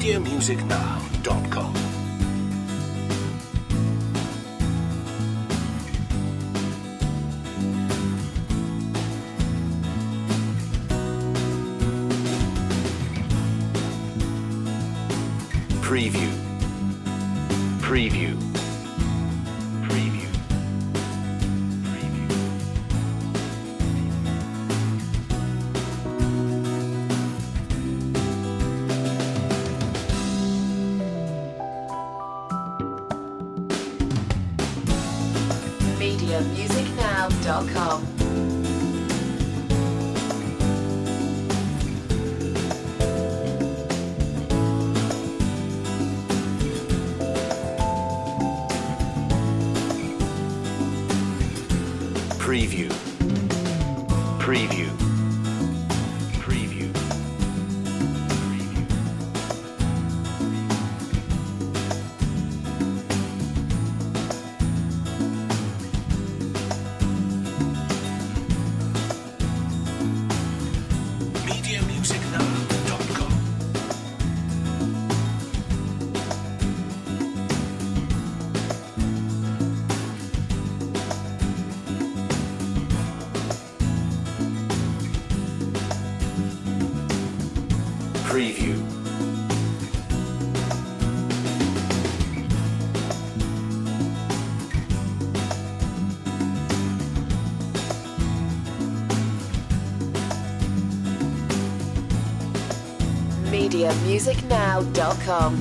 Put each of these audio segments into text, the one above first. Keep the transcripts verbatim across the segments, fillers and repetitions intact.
media music now dot com. Preview. Preview. Preview. Preview. media music now dot com. Preview. Preview. Preview. Preview. media music now dot com. Preview. media music now dot com.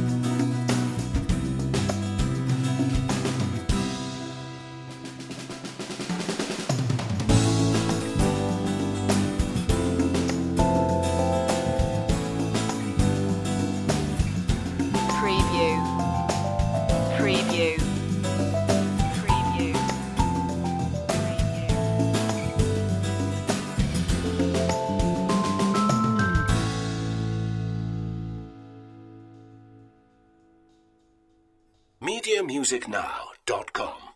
Preview. Preview. Preview. media music now dot com.